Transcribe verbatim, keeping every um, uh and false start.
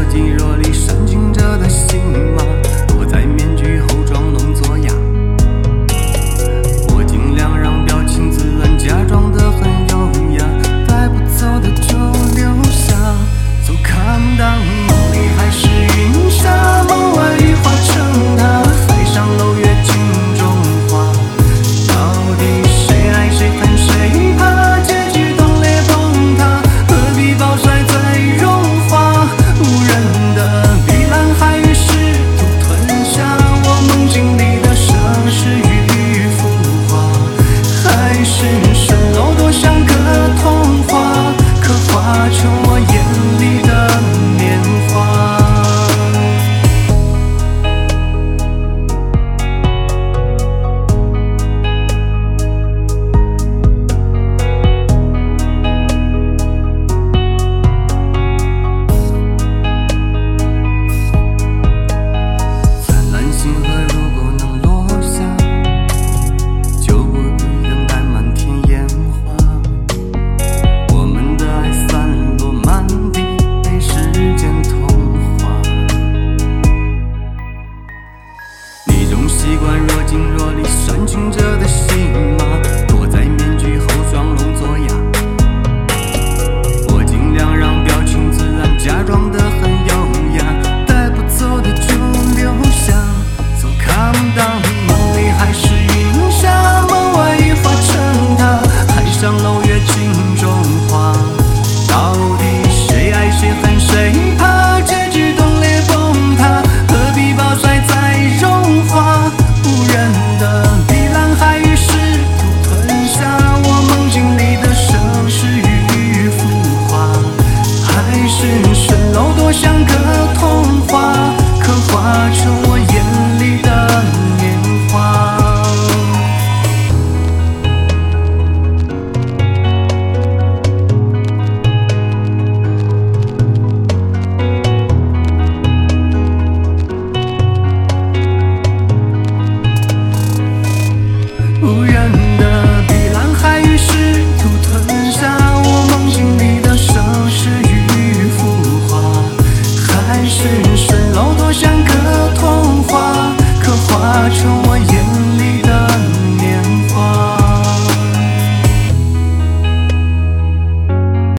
肌肉里深情着的心吗？躲在面具后装聋作哑。我尽量让表情自然，假装得很优雅，带不走的就留下。So calm down， 梦里还是云霞，梦外雨化成她，海上楼月镜中花。到底谁爱谁恨谁怕？结局冻裂崩塌，何必暴晒再融化？无人的碧蓝海与试图吞下我梦境里的盛世与浮华，海市蜃楼多像个童话，刻画成我眼里的年华。灿烂星河如果能落下，就不必等待满天烟花。我们的爱散落满地，被时间同化。你总习惯若即若离煽情着的心吗？躲在面具后装聋作哑。我尽量让表情自然，假装得很优雅，带不走的就留下。So calm down， 梦里还是云霞，梦外雨化成她，海上楼月镜中花。到底谁爱谁恨谁怕？结局冻裂崩塌，何必暴晒再融化？无人的碧蓝海与试图吞下我梦境里的盛世与浮华，海市蜃楼多像个童话，刻画成我眼里的年华。无人的碧蓝海与试图吞下我梦境里的盛世与浮华，海市蜃楼多像个童话，刻画成我眼